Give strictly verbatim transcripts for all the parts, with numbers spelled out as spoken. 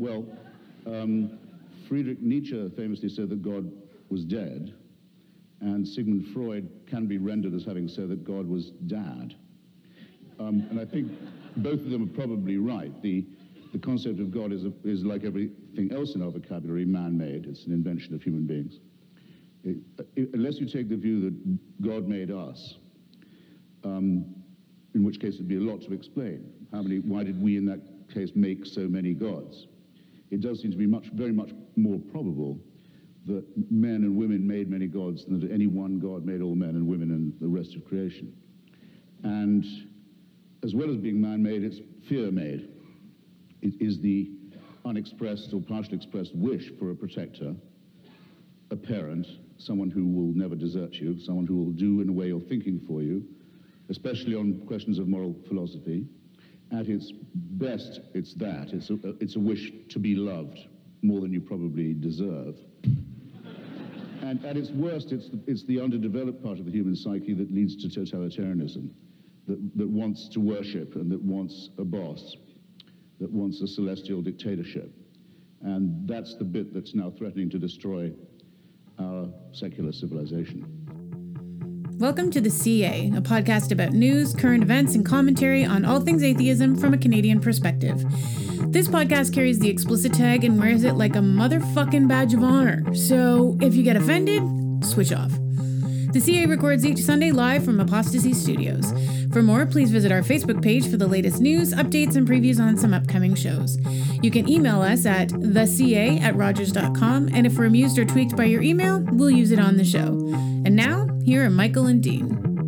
Well, um, Friedrich Nietzsche famously said that God was dead, and Sigmund Freud can be rendered as having said that God was dad. Um, and I think both of them are probably right. The, the concept of God is, a, is, like everything else in our vocabulary, man-made. It's an invention of human beings. It, it, unless you take the view that God made us, um, in which case it'd be a lot to explain. How many, why did we in that case make so many gods? It does seem to be much, very much more probable that men and women made many gods than that any one God made all men and women and the rest of creation. And as well as being man-made, it's fear-made. It is the unexpressed or partially expressed wish for a protector, a parent, someone who will never desert you, someone who will do in a way you're thinking for you, especially on questions of moral philosophy. At its best, it's that. It's a, it's a wish to be loved more than you probably deserve. And at its worst, it's the, it's the underdeveloped part of the human psyche that leads to totalitarianism, that, that wants to worship and that wants a boss, that wants a celestial dictatorship. And that's the bit that's now threatening to destroy our secular civilization. Welcome to The C A, a podcast about news, current events, and commentary on all things atheism from a Canadian perspective. This podcast carries the explicit tag and wears it like a motherfucking badge of honor. So if you get offended, switch off. The C A records each Sunday live from Apostasy Studios. For more, please visit our Facebook page for the latest news, updates, and previews on some upcoming shows. You can email us at the c a at rogers dot com, and if we're amused or tweaked by your email, we'll use it on the show. And now, here are Michael and Dean.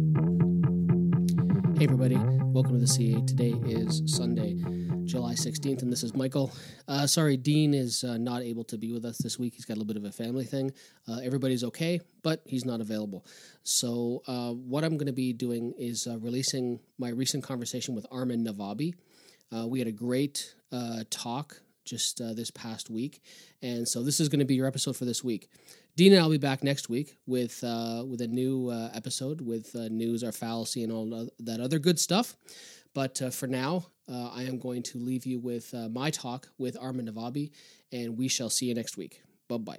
Hey everybody, welcome to the C A. Today is Sunday, July sixteenth, and this is Michael. Uh, sorry, Dean is uh, not able to be with us this week. He's got a little bit of a family thing. Uh, everybody's okay, but he's not available. So uh, what I'm going to be doing is uh, releasing my recent conversation with Armin Navabi. Uh, we had a great uh, talk just uh, this past week, and so this is going to be your episode for this week. Dean and I will be back next week with uh, with a new uh, episode with uh, news, our fallacy, and all that other good stuff. But uh, for now, uh, I am going to leave you with uh, my talk with Armin Navabi, and we shall see you next week. Bye-bye.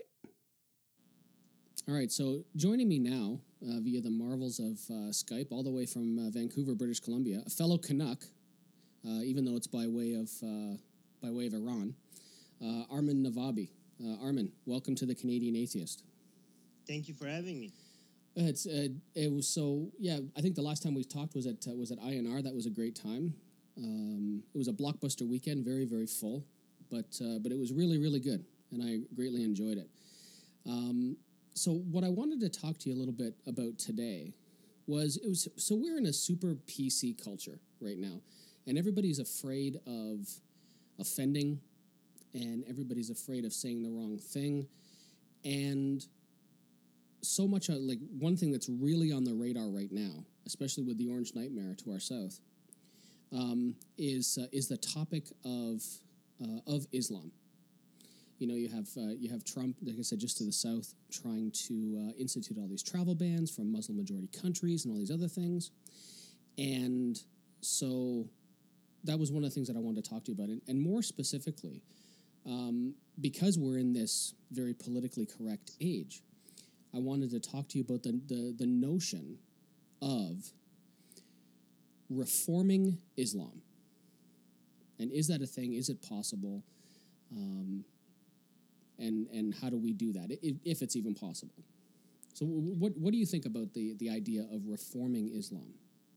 All right, so joining me now uh, via the marvels of uh, Skype, all the way from uh, Vancouver, British Columbia, a fellow Canuck, uh, even though it's by way of uh, by way of Iran, uh, Armin Navabi. Uh, Armin, welcome to the Canadian Atheist. Thank you for having me. Uh, it's uh, it was so yeah. I think the last time we talked was at uh, was at I N R. That was a great time. Um, it was a blockbuster weekend, very very full, but uh, but it was really really good, and I greatly enjoyed it. Um, so what I wanted to talk to you a little bit about today was it was so we're in a super P C culture right now, and everybody's afraid of offending. And everybody's afraid of saying the wrong thing. And so much, uh, like, one thing that's really on the radar right now, especially with the Orange Nightmare to our south, um, is uh, is the topic of uh, of Islam. You know, you have uh, you have Trump, like I said, just to the south, trying to uh, institute all these travel bans from Muslim-majority countries and all these other things. And so that was one of the things that I wanted to talk to you about. And, and more specifically, Um, because we're in this very politically correct age, I wanted to talk to you about the, the, the notion of reforming Islam. And is that a thing? Is it possible? Um, and and how do we do that, if, if it's even possible? So what what do you think about the, the idea of reforming Islam?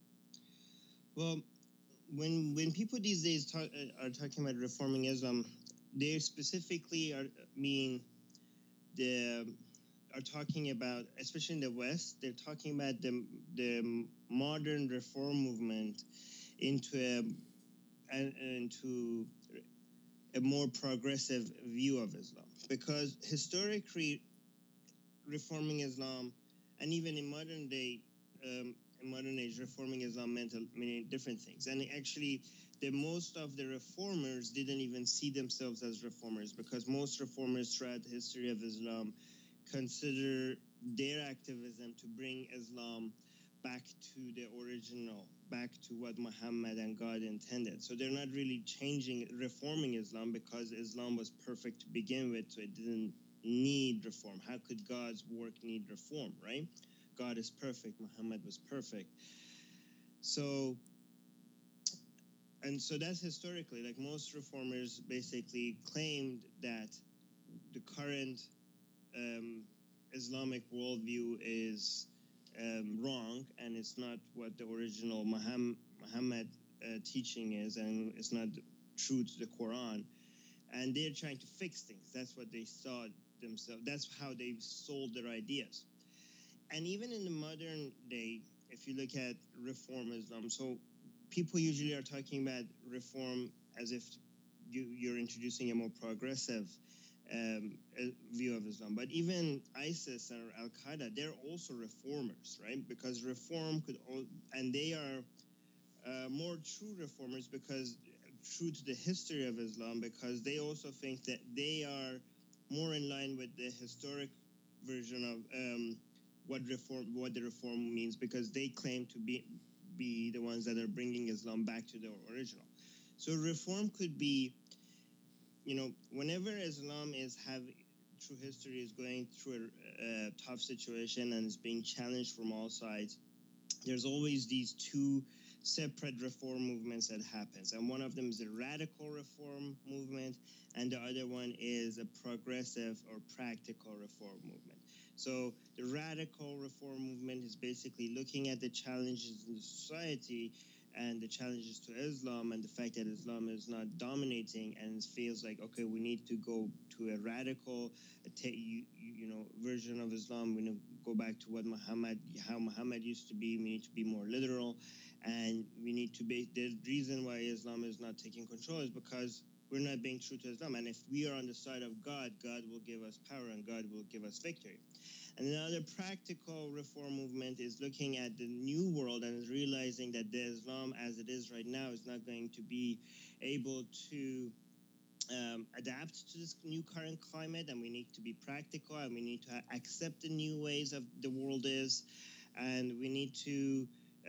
Well, when when people these days talk, are talking about reforming Islam, they specifically are mean the are talking about, especially in the West, they're talking about the the modern reform movement into a into a more progressive view of Islam, because historically reforming Islam, and even in modern day um, in modern age reforming Islam meant many different things, and actually. The most of the reformers didn't even see themselves as reformers, because most reformers throughout the history of Islam consider their activism to bring Islam back to the original back to what Muhammad and God intended. So they're not really changing, reforming Islam, because Islam was perfect to begin with, so it didn't need reform. How could God's work need reform, right? God is perfect. Muhammad was perfect. So, and so that's historically, like most reformers basically claimed that the current um, Islamic worldview is um, wrong, and it's not what the original Muhammad, Muhammad uh, teaching is, and it's not true to the Quran. And they're trying to fix things. That's what they saw themselves. That's how they sold their ideas. And even in the modern day, if you look at reform Islam, so people usually are talking about reform as if you, you're introducing a more progressive um, view of Islam. But even ISIS or Al-Qaeda, they're also reformers, right? Because reform could, and they are uh, more true reformers because true to the history of Islam, because they also think that they are more in line with the historic version of um, what reform, what the reform means, because they claim to be be the ones that are bringing Islam back to the original. So reform could be, you know, whenever Islam is have through history is going through a, a tough situation and is being challenged from all sides, there's always these two separate reform movements that happens, and one of them is a radical reform movement, and the other one is a progressive or practical reform movement. So the radical reform movement is basically looking at the challenges in the society and the challenges to Islam and the fact that Islam is not dominating, and it feels like, okay, we need to go to a radical, you, you know, version of Islam. We need to go back to what Muhammad, how Muhammad used to be. We need to be more literal, and we need to be, the reason why Islam is not taking control is because we're not being true to Islam. And if we are on the side of God, God will give us power and God will give us victory. And another practical reform movement is looking at the new world and is realizing that the Islam as it is right now is not going to be able to um, adapt to this new current climate, and we need to be practical, and we need to accept the new ways of the world is, and we need to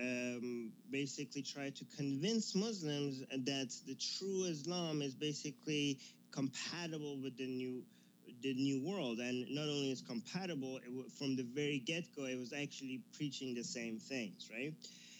um, basically try to convince Muslims that the true Islam is basically compatible with the new the new world. And not only is compatible, it w- from the very get-go, it was actually preaching the same things, right?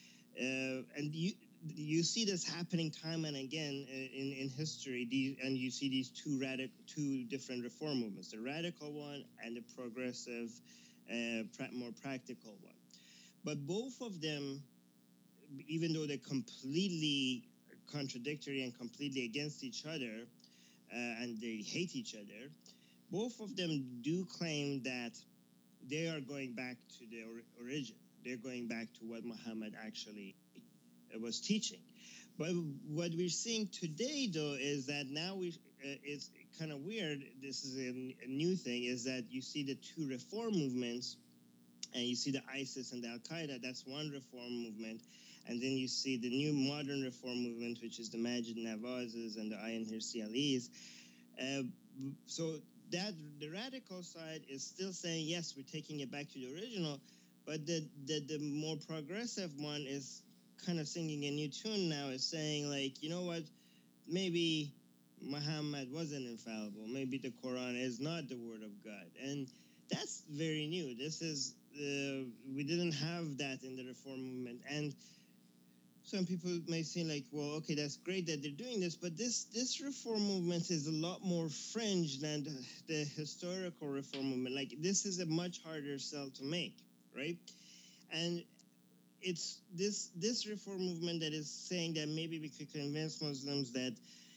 Uh, and you you see this happening time and again in, in history, these, and you see these two radical, two different reform movements, the radical one and the progressive, uh, pra- more practical one. But both of them, even though they're completely contradictory and completely against each other, uh, and they hate each other, both of them do claim that they are going back to the or- origin. They're going back to what Muhammad actually was teaching. But what we're seeing today, though, is that now we uh, it's kind of weird. This is a, a new thing, is that you see the two reform movements, and you see the ISIS and the Al-Qaeda. That's one reform movement. And then you see the new modern reform movement, which is the Majid Nawaz's and the Ayaan Hirsi Ali's. Uh, so that the radical side is still saying, yes, we're taking it back to the original, but the, the, the more progressive one is kind of singing a new tune now, is saying, like, you know what, maybe Muhammad wasn't infallible. Maybe the Quran is not the word of God. And that's very new. This is, uh, we didn't have that in the reform movement. And some people may say, like, well, okay, that's great that they're doing this, but this this reform movement is a lot more fringe than the, the historical reform movement. Like, this is a much harder sell to make, right? And it's this this reform movement that is saying that maybe we could convince Muslims that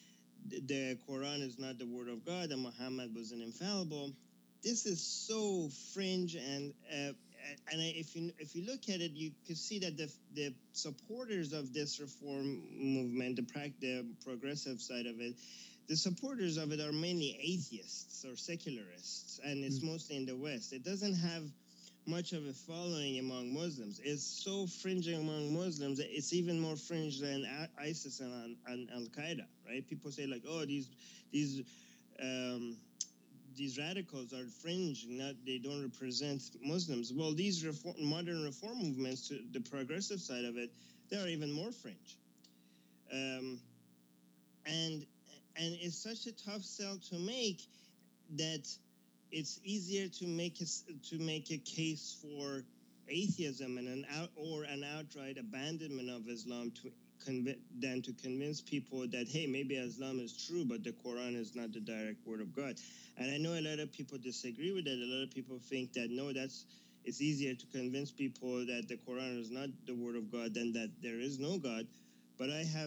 the Quran is not the word of God and Muhammad was an infallible. This is so fringe, and uh, and if you if you look at it, you can see that the the supporters of this reform movement, the, pra- the progressive side of it, the supporters of it are mainly atheists or secularists, and it's mm. mostly in the West. It doesn't have much of a following among Muslims. It's so fringe among Muslims that it's even more fringe than ISIS and, and Al-Qaeda, right? People say, like, oh, these these um, these radicals are fringe, not they don't represent Muslims. Well, these reform, modern reform movements, to the progressive side of it, They are even more fringe. Um, and and it's such a tough sell to make that it's easier to make a, to make a case for atheism and an out, or an outright abandonment of Islam to conv- than to convince people that, hey, maybe Islam is true, but the Quran is not the direct word of God. And I know a lot of people disagree with that. A lot of people think that no, that's it's easier to convince people that the Quran is not the word of God than that there is no God. But I have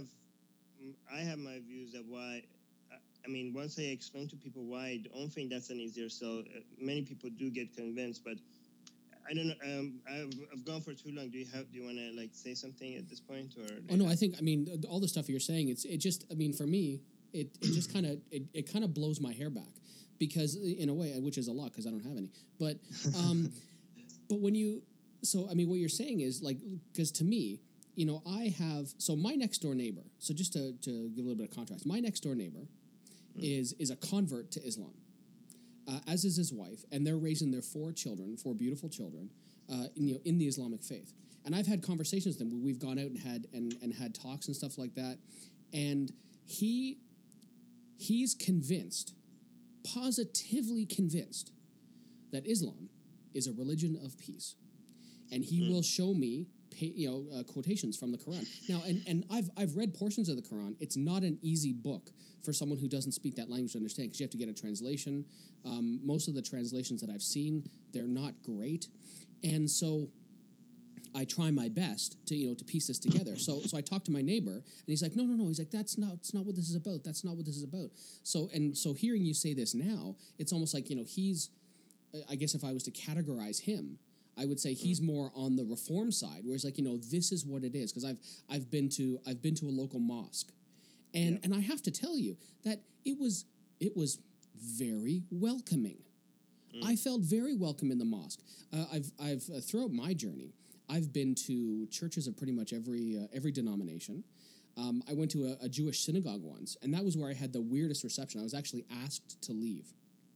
I have my views of why. I mean, once I explain to people why I don't think that's an easier sell, uh, many people do get convinced. But I don't know. Um, I've, I've gone for too long. Do you have? Do you want to like say something at this point, or? Oh no, I think I mean all the stuff you're saying. It's it just I mean for me it it just kind of it, it kind of blows my hair back because in a way, which is a lot because I don't have any. But um, but when you so I mean what you're saying is like because to me. You know, I have so my next door neighbor. So just to, to give a little bit of contrast, my next door neighbor mm. is is a convert to Islam, uh, as is his wife, and they're raising their four children, four beautiful children, uh, in, you know, in the Islamic faith. And I've had conversations with them. We've gone out and had and, and had talks and stuff like that. And he he's convinced, positively convinced, that Islam is a religion of peace, and he mm. will show me. You know, uh, quotations from the Quran. Now, and, and I've I've read portions of the Quran. It's not an easy book for someone who doesn't speak that language to understand because you have to get a translation. Um, most of the translations that I've seen, they're not great, and so I try my best to you know to piece this together. So so I talked to my neighbor, and he's like, no, no, no. He's like, that's not that's not what this is about. That's not what this is about. So and so hearing you say this now, it's almost like you know he's. I guess if I was to categorize him. I would say he's more on the reform side, where it's like, you know, this is what it is. Because I've I've been to I've been to a local mosque, and yeah. and I have to tell you that it was it was very welcoming. Mm. I felt very welcome in the mosque. Uh, I've I've uh, throughout my journey, I've been to churches of pretty much every uh, every denomination. Um, I went to a, a Jewish synagogue once, and that was where I had the weirdest reception. I was actually asked to leave.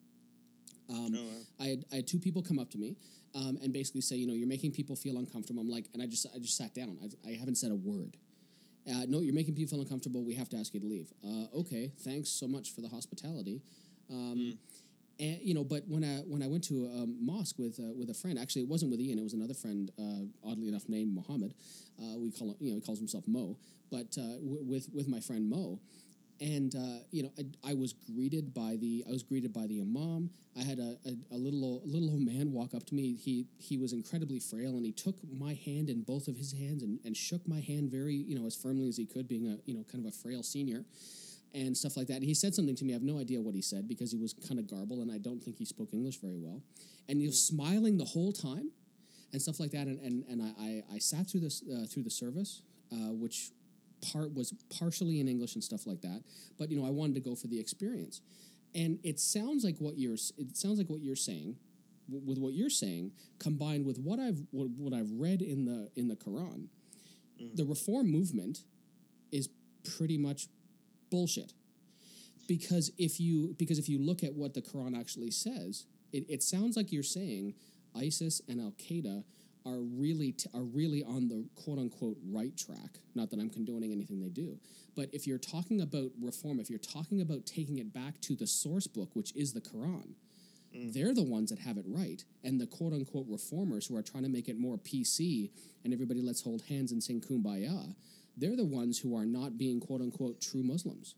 Um, oh, wow. I had I had two people come up to me. Um, and basically say, you know, you're making people feel uncomfortable. I'm like, and I just, I just sat down. I've, I haven't said a word. Uh, no, you're making people feel uncomfortable. We have to ask you to leave. Uh, okay, thanks so much for the hospitality. Um, mm. And you know, but when I when I went to a mosque with uh, with a friend, actually, it wasn't with Ian. It was another friend, uh, oddly enough, named Mohammed. Uh, we call him, you know, he calls himself Mo. But uh, w- with with my friend Mo. And uh, you know, I, I was greeted by the I was greeted by the imam. I had a, a, a little old, a little old man walk up to me. He he was incredibly frail, and he took my hand in both of his hands and, and shook my hand very you know as firmly as he could, being a you know kind of a frail senior, and stuff like that. And he said something to me. I have no idea what he said because he was kind of garbled, and I don't think he spoke English very well. And he was smiling the whole time, and stuff like that. And and, and I, I I sat through this uh, through the service, uh, which. Part was partially in English and stuff like that, but you know I wanted to go for the experience, and it sounds like what you're it sounds like what you're saying, w- with what you're saying combined with what I've what, what I've read in the in the Quran, mm. the Reform movement is pretty much bullshit, because if you because if you look at what the Quran actually says, it, it sounds like you're saying ISIS and Al Qaeda. Are really t- are really on the quote unquote right track. Not that I'm condoning anything they do, but if you're talking about reform, if you're talking about taking it back to the source book, which is the Quran, mm. they're the ones that have it right, and the quote unquote reformers who are trying to make it more P C and everybody let's hold hands and sing Kumbaya, they're the ones who are not being quote unquote true Muslims.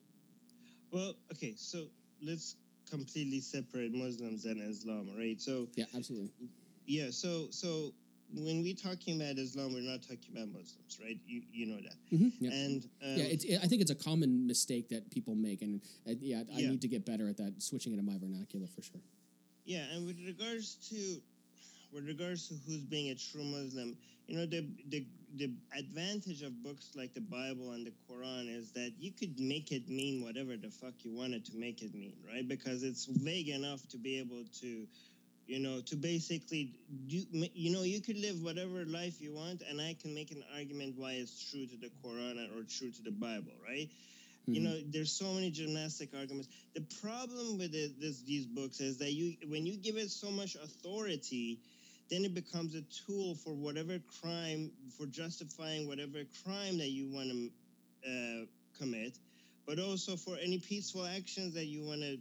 Well, okay, so let's completely separate Muslims and Islam, right? So yeah, absolutely. Yeah, so so. When we're talking about Islam, we're not talking about Muslims, right? You you know that. Mm-hmm, yeah. And um, yeah, it's, it, I think it's a common mistake that people make, and uh, yeah, I yeah. need to get better at that, switching into my vernacular for sure. Yeah, and with regards to with regards to who's being a true Muslim, you know, the the the advantage of books like the Bible and the Quran is that you could make it mean whatever the fuck you wanted to make it mean, right? Because it's vague enough to be able to. You know, to basically do, you know, you could live whatever life you want, and I can make an argument why it's true to the Quran or true to the Bible, right? Mm-hmm. You know, there's so many gymnastic arguments. The problem with it, this, these books is that you, when you give it so much authority, then it becomes a tool for whatever crime, for justifying whatever crime that you want to uh, commit, but also for any peaceful actions that you want to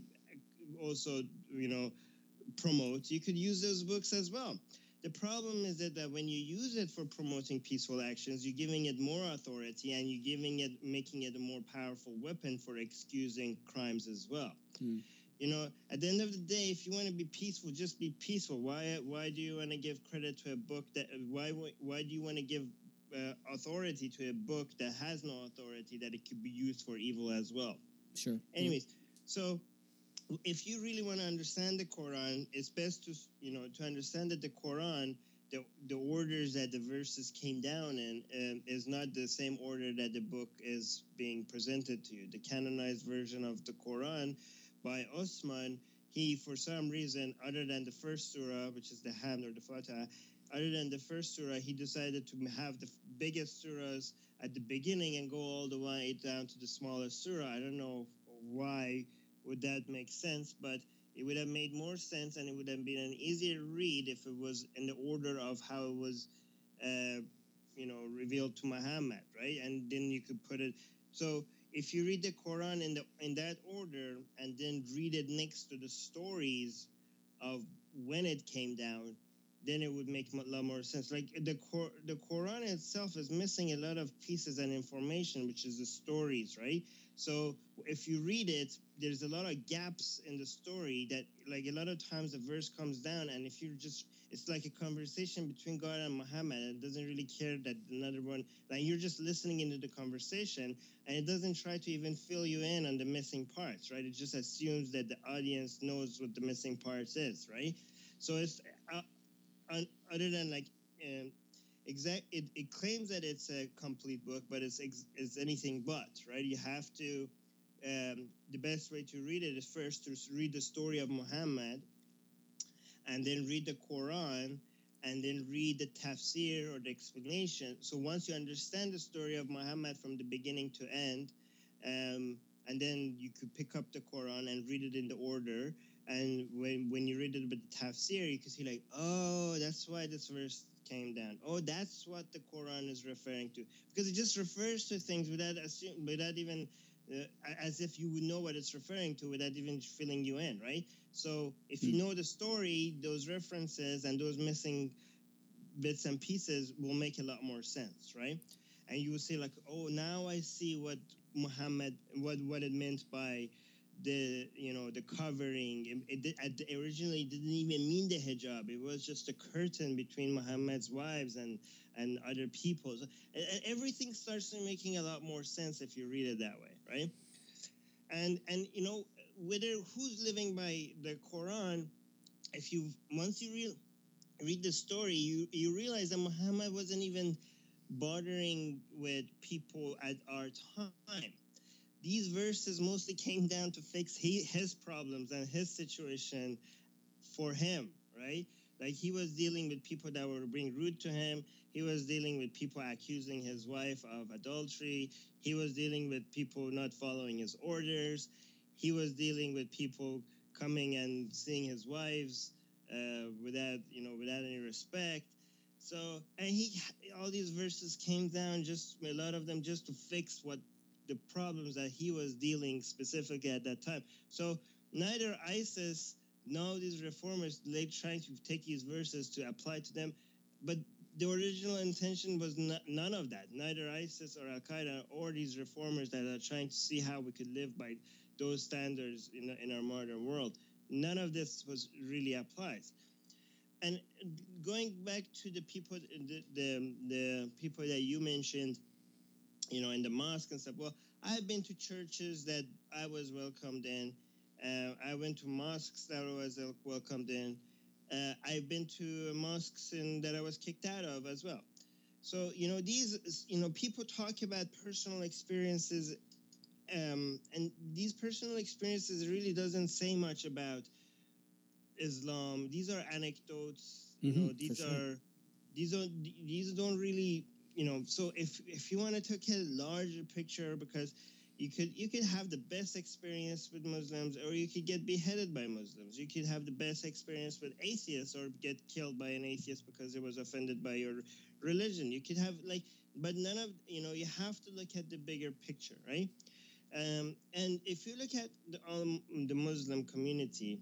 also, you know, promote. You could use those books as well. The problem is that, that when you use it for promoting peaceful actions, you're giving it more authority and you're giving it, making it a more powerful weapon for excusing crimes as well. Mm. You know, at the end of the day, if you want to be peaceful, just be peaceful. Why? Why do you want to give credit to a book that? Why? Why do you want to give uh, authority to a book that has no authority, that it could be used for evil as well? Sure. Anyways, yeah. So if you really want to understand the Quran, it's best to, you know, to understand that the Quran, the the orders that the verses came down in, um, is not the same order that the book is being presented to you. The canonized version of the Quran by Osman, he, for some reason, other than the first surah, which is the Hamd or the Fatah, other than the first surah, he decided to have the biggest surahs at the beginning and go all the way down to the smallest surah. I don't know why would that make sense, but it would have made more sense and it would have been an easier read if it was in the order of how it was, uh, you know, revealed to Muhammad, right? And then you could put it. So if you read the Quran in the in that order and then read it next to the stories of when it came down, then it would make a lot more sense. Like the Qur- the Quran itself is missing a lot of pieces and information, which is the stories, right? So if you read it, there's a lot of gaps in the story that, like, a lot of times the verse comes down, and if you're just, it's like a conversation between God and Muhammad, and it doesn't really care that another one, like, you're just listening into the conversation, and it doesn't try to even fill you in on the missing parts, right? It just assumes that the audience knows what the missing parts is, right? So it's, uh, other than like, um, exact, it, it claims that it's a complete book, but it's ex, it's anything but, right? You have to, um, the best way to read it is first to read the story of Muhammad, and then read the Quran, and then read the tafsir or the explanation. So once you understand the story of Muhammad from the beginning to end, um, and then you could pick up the Quran and read it in the order. And when when you read it with the tafsir, you can see like, oh, that's why this verse came down. Oh, that's what the Quran is referring to, because it just refers to things without assume, without even uh, as if you would know what it's referring to, without even filling you in, right? So if you know the story, those references and those missing bits and pieces will make a lot more sense, right? And you will say like, oh, now I see what Muhammad, what what it meant by the, you know, the covering. It, it, it originally didn't even mean the hijab. It was just a curtain between Muhammad's wives and and other people. So, everything starts making a lot more sense if you read it that way, right? And and you know, whether who's living by the Quran, if you once you read read the story, you you realize that Muhammad wasn't even bothering with people at our time. These verses mostly came down to fix he, his problems and his situation for him, right? Like, he was dealing with people that were being rude to him. He was dealing with people accusing his wife of adultery. He was dealing with people not following his orders. He was dealing with people coming and seeing his wives uh, without, you know, without any respect. So, and he, all these verses came down, just a lot of them just to fix what the problems that he was dealing specifically at that time. So neither ISIS nor these reformers, they trying to take these verses to apply to them, but the original intention was not, none of that. Neither ISIS or Al-Qaeda or these reformers that are trying to see how we could live by those standards in, in our modern world. None of this was really applied. And going back to the people, the, the, the people that you mentioned, you know, in the mosque and stuff. Well, I've been to churches that I was welcomed in. Uh, I went to mosques that I was welcomed in. Uh, I've been to mosques in, that I was kicked out of as well. So, you know, these, you know, people talk about personal experiences, um, and these personal experiences really doesn't say much about Islam. These are anecdotes. You mm-hmm, know, these are sure. these are these don't really. You know, so if if you want to take a larger picture, because You could you could have the best experience with Muslims, or you could get beheaded by Muslims. You could have the best experience with atheists, or get killed by an atheist because he was offended by your religion. You could have like, but none of you know. You have to look at the bigger picture, right? Um, and if you look at the, um, the Muslim community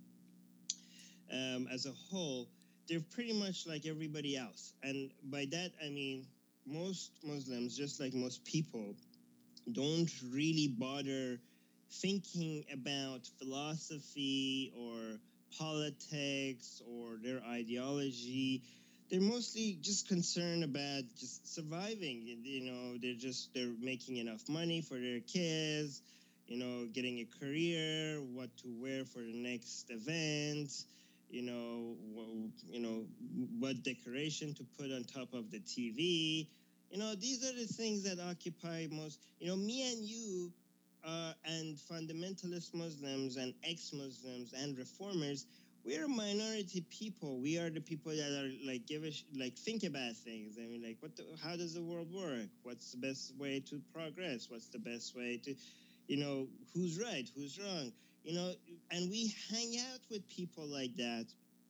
um, as a whole, they're pretty much like everybody else. And by that I mean most Muslims, just like most people, don't really bother thinking about philosophy or politics or their ideology. They're mostly just concerned about just surviving. You know, they're just they're making enough money for their kids, you know, getting a career, what to wear for the next event, you know, you know, what decoration to put on top of the T V. You know, these are the things that occupy most, you know, me and you uh, and fundamentalist Muslims and ex-Muslims and reformers, we're a minority people. We are the people that are like, give a, sh- like think about things. I mean, like, what? The, how does the world work? What's the best way to progress? What's the best way to, you know, who's right? Who's wrong? You know, and we hang out with people like that.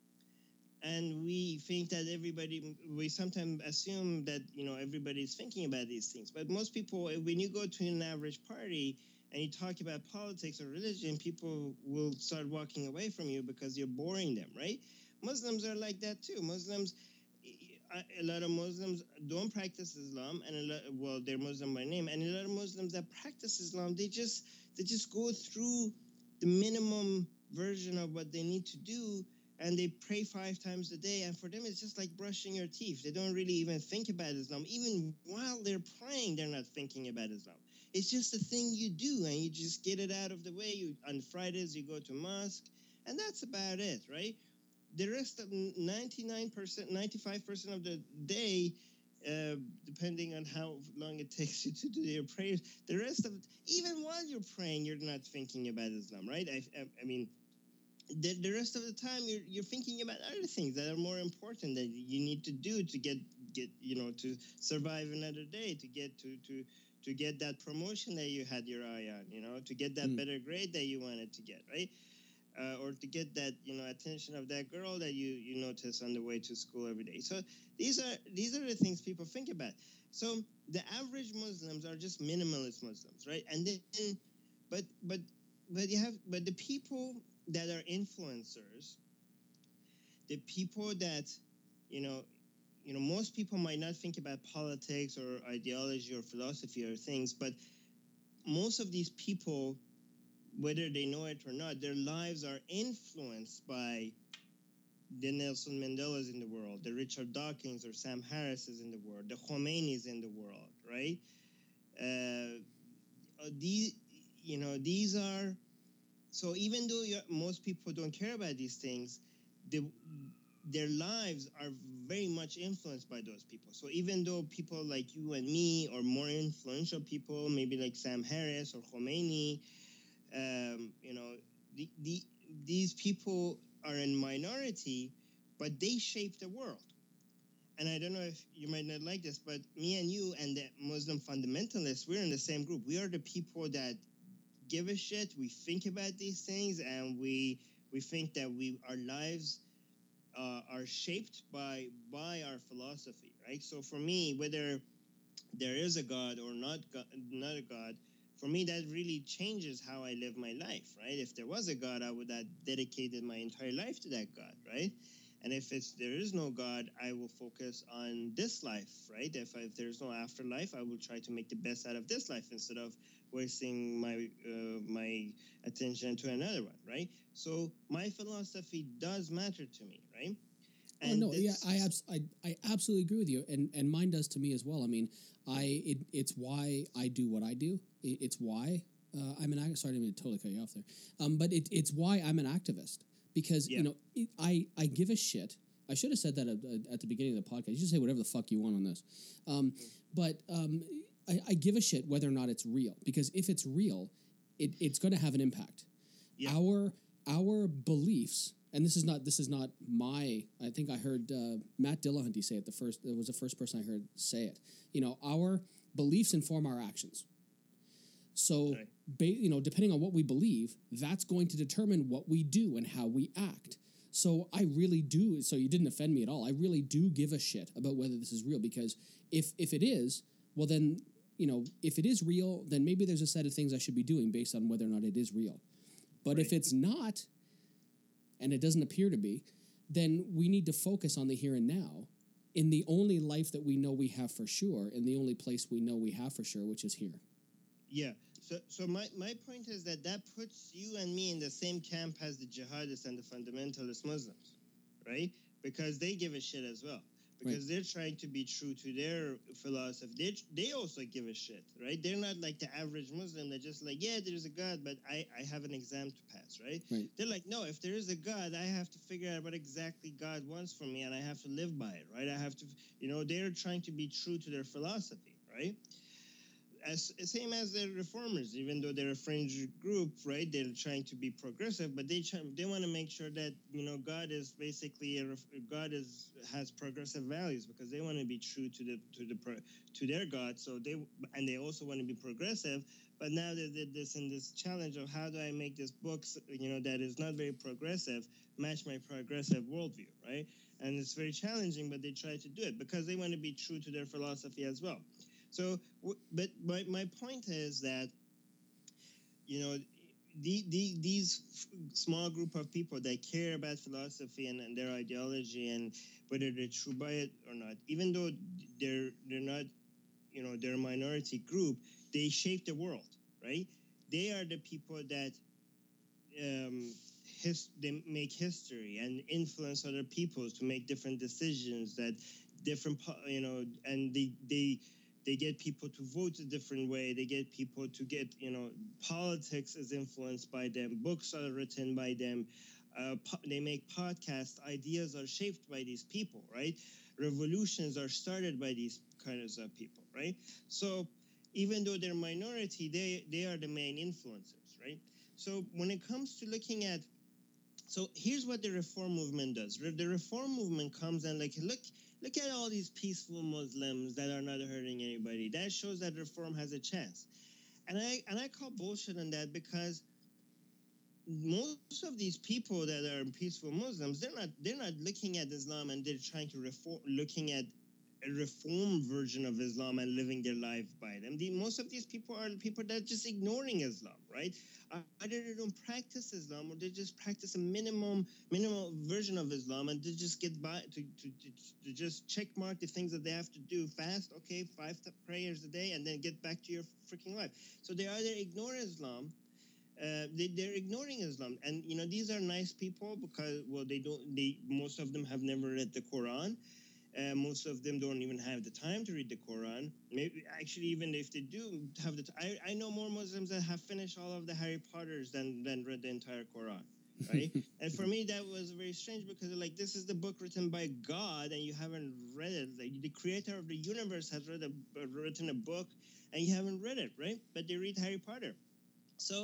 And we think that everybody, we sometimes assume that, you know, everybody's thinking about these things. But most people, when you go to an average party and you talk about politics or religion, people will start walking away from you because you're boring them, right? Muslims are like that too. Muslims, a lot of Muslims don't practice Islam, and a lot, well, they're Muslim by name. And a lot of Muslims that practice Islam, they just they just go through the minimum version of what they need to do. And they pray five times a day, and for them it's just like brushing your teeth. They don't really even think about Islam. Even while they're praying, they're not thinking about Islam. It's just a thing you do, and you just get it out of the way. You, on Fridays, you go to mosque, and that's about it, right? The rest of ninety-nine percent, ninety-five percent of the day, uh, depending on how long it takes you to do your prayers, the rest of, even while you're praying, you're not thinking about Islam, right? I, I, I mean, The, the rest of the time you're you're thinking about other things that are more important that you need to do to get get you know to survive another day, to get to to to get that promotion that you had your eye on, you know, to get that mm. better grade that you wanted to get, right? Uh, or to get that, you know, attention of that girl that you you notice on the way to school every day. So these are these are the things people think about. So the average Muslims are just minimalist Muslims, right? And then but but but you have but the people that are influencers, the people that, you know, you know, most people might not think about politics or ideology or philosophy or things, but most of these people, whether they know it or not, their lives are influenced by the Nelson Mandelas in the world, the Richard Dawkins or Sam Harrises in the world, the Khomeinis in the world, right? Uh, these, you know, these are. So even though most people don't care about these things, the, their lives are very much influenced by those people. So even though people like you and me, or more influential people, maybe like Sam Harris or Khomeini, um, you know, the, the, these people are in minority, but they shape the world. And I don't know if you might not like this, but me and you and the Muslim fundamentalists, we're in the same group. We are the people that give a shit. We think about these things, and we we think that we our lives uh, are shaped by by our philosophy, right? So for me, whether there is a God or not, God, not a God, for me that really changes how I live my life, right? If there was a God, I would have dedicated my entire life to that God, right? And if it's there is no God, I will focus on this life, right? If, if there's no afterlife, I will try to make the best out of this life instead of wasting my uh, my attention to another one, right? So my philosophy does matter to me, right? And oh no, yeah, I, abs- I I absolutely agree with you, and and mine does to me as well. I mean, I it, it's why I do what I do. It, it's why uh, I'm an. Sorry, I didn't mean to totally cut you off there. Um, but it, it's why I'm an activist. Because, yeah. you know, it, I, I give a shit. I should have said that at, at the beginning of the podcast. You should say whatever the fuck you want on this. Um, but um, I, I give a shit whether or not it's real. Because if it's real, it, it's going to have an impact. Yeah. Our our beliefs, and this is not this is not my. I think I heard uh, Matt Dillahunty say it. The first it was the first person I heard say it. You know, our beliefs inform our actions. So. Sorry. ba- you know, depending on what we believe, that's going to determine what we do and how we act. So I really do. So you didn't offend me at all. I really do give a shit about whether this is real, because if if it is, well then, you know, if it is real, then maybe there's a set of things I should be doing based on whether or not it is real. But right. if it's not, and it doesn't appear to be, then we need to focus on the here and now, in the only life that we know we have for sure, in the only place we know we have for sure, which is here. Yeah. So, so my, my point is that that puts you and me in the same camp as the jihadists and the fundamentalist Muslims, right? Because they give a shit as well. Because right. they're trying to be true to their philosophy. They they also give a shit, right? They're not like the average Muslim that just like, yeah, there's a God, but I, I have an exam to pass, right? right? They're like, no, if there is a God, I have to figure out what exactly God wants from me, and I have to live by it, right? I have to, you know, they're trying to be true to their philosophy, right? As same as the reformers, even though they're a fringe group, right? They're trying to be progressive, but they try, they want to make sure that, you know, God is basically a, God is has progressive values, because they want to be true to the to the to their God. So they and they also want to be progressive. But now they did this in this challenge of how do I make this book, you know, that is not very progressive match my progressive worldview, right? And it's very challenging, but they try to do it because they want to be true to their philosophy as well. So, but my, my point is that, you know, the, the, these f- small group of people that care about philosophy and, and their ideology and whether they're true by it or not, even though they're they're not, you know, they're a minority group, they shape the world, right? They are the people that um, his, they make history and influence other people to make different decisions that different, you know, and they they. They get people to vote a different way. They get people to get, you know, politics is influenced by them. Books are written by them. Uh, po- they make podcasts. Ideas are shaped by these people, right? Revolutions are started by these kinds of people, right? So even though they're minority, they, they are the main influencers, right? So when it comes to looking at, so here's what the reform movement does. The reform movement comes and like, look, Look at all these peaceful Muslims that are not hurting anybody. That shows that reform has a chance. And I and I call bullshit on that, because most of these people that are peaceful Muslims, they're not they're not looking at Islam and they're trying to reform, looking at a reform version of Islam and living their life by them. The, most of these people are people that are just ignoring Islam, right? Either they don't practice Islam or they just practice a minimum minimal version of Islam, and they just get by to, to, to, to just check mark the things that they have to do. Fast, okay, five prayers a day, and then get back to your freaking life. So they either ignore Islam, uh, they, they're ignoring Islam, and you know these are nice people because well they don't they most of them have never read the Quran. Uh, most of them don't even have the time to read the Quran. Maybe actually, even if they do have the, t- I, I know more Muslims that have finished all of the Harry Potters than than read the entire Quran, right? And for me, that was very strange because like this is the book written by God, and you haven't read it. Like the creator of the universe has read a, uh, written a book, and you haven't read it, right? But they read Harry Potter, so.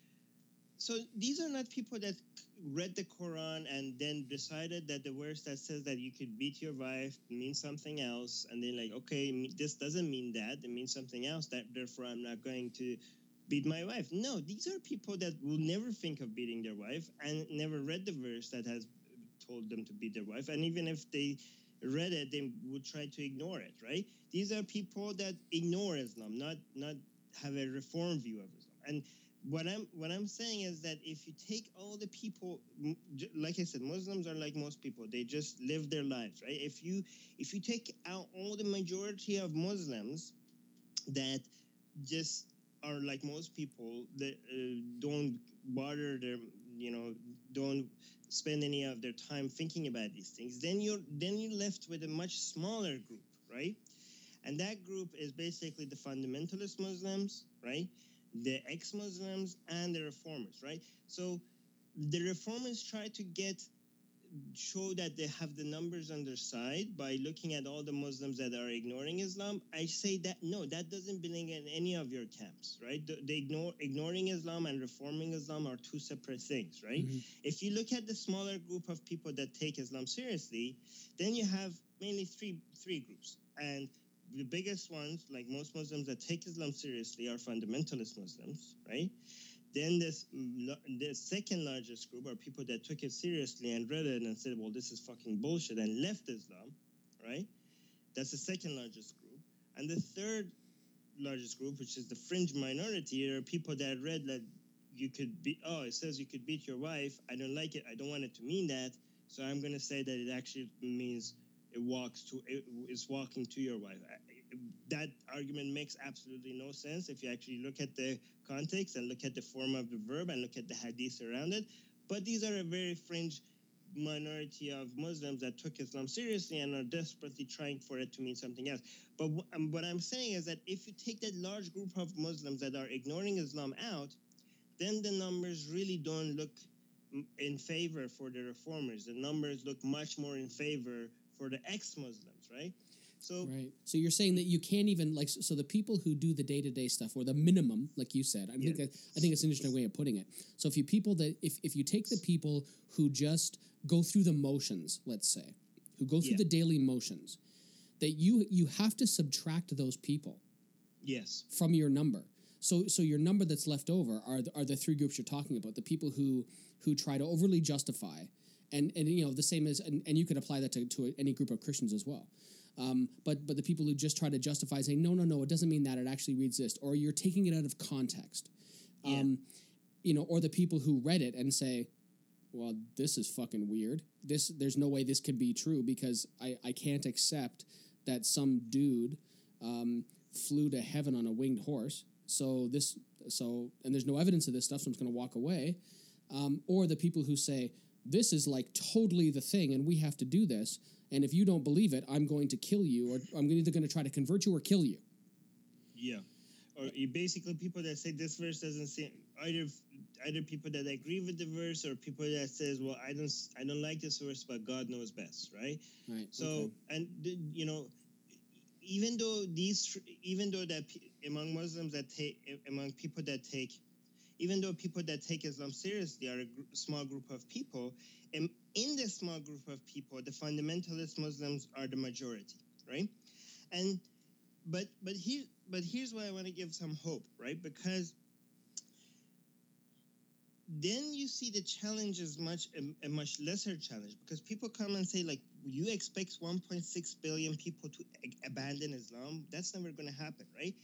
So these are not people that read the Quran and then decided that the verse that says that you could beat your wife means something else, and then like, okay, this doesn't mean that, it means something else, that therefore I'm not going to beat my wife. No, these are people that will never think of beating their wife and never read the verse that has told them to beat their wife, and even if they read it, they would try to ignore it, right? These are people that ignore Islam, not not have a reform view of Islam. And What I'm what I'm saying is that if you take all the people, like I said, Muslims are like most people; they just live their lives, right? If you if you take out all the majority of Muslims that just are like most people that uh, don't bother their, you know, don't spend any of their time thinking about these things, then you're then you're left with a much smaller group, right? And that group is basically the fundamentalist Muslims, right? The ex-Muslims and the reformers, right? So the reformers try to get show that they have the numbers on their side by looking at all the Muslims that are ignoring Islam. I say that no, that doesn't belong in any of your camps, right? The, the ignore, ignoring Islam and reforming Islam are two separate things, right? Mm-hmm. If you look at the smaller group of people that take Islam seriously, then you have mainly three three groups, and the biggest ones, like most Muslims that take Islam seriously, are fundamentalist Muslims, right? Then this, the second largest group are people that took it seriously and read it and said, well, this is fucking bullshit, and left Islam, right? That's the second largest group. And the third largest group, which is the fringe minority, are people that read that you could be, oh, it says you could beat your wife. I don't like it. I don't want it to mean that. So I'm going to say that it actually means it walks to, it is walking to your wife. That argument makes absolutely no sense if you actually look at the context and look at the form of the verb and look at the hadith around it. But these are a very fringe minority of Muslims that took Islam seriously and are desperately trying for it to mean something else. But um, what I'm saying is that if you take that large group of Muslims that are ignoring Islam out, then the numbers really don't look in favor for the reformers. The numbers look much more in favor for the ex-Muslims, right? So, right. So you're saying that you can't even like so the people who do the day to day stuff or the minimum, like you said. I Yeah. think I think it's an interesting way of putting it. So if you people that if if you take the people who just go through the motions, let's say, who go through Yeah. the daily motions, that you you have to subtract those people yes, from your number. So so your number that's left over are the, are the three groups you're talking about. The people who who try to overly justify, and and you know the same as and, and you could apply that to, to any group of Christians as well. Um, but but the people who just try to justify saying no no no it doesn't mean that, it actually reads this, or you're taking it out of context. Yeah. Um, you know, or the people who read it and say, well, this is fucking weird. This there's no way this can be true because I, I can't accept that some dude um, flew to heaven on a winged horse. So this so and there's no evidence of this stuff, so I'm just going to walk away. Um, or the people who say this is like totally the thing and we have to do this. And if you don't believe it, I'm going to kill you, or I'm either going to try to convert you or kill you. yeah. Or you basically people that say this verse doesn't say either either people that agree with the verse or people that says, well, I don't I don't like this verse, but God knows best, right? Right. So okay. and the- you know, even though these even though that pe- among Muslims that take among people that take even though people that take Islam seriously are a gr- small group of people, and in this small group of people, the fundamentalist Muslims are the majority, right? And but but here but here's why I want to give some hope, right? Because then you see the challenge is much a, a much lesser challenge, because people come and say like, you expect one point six billion people to a- abandon Islam? That's never going to happen, right?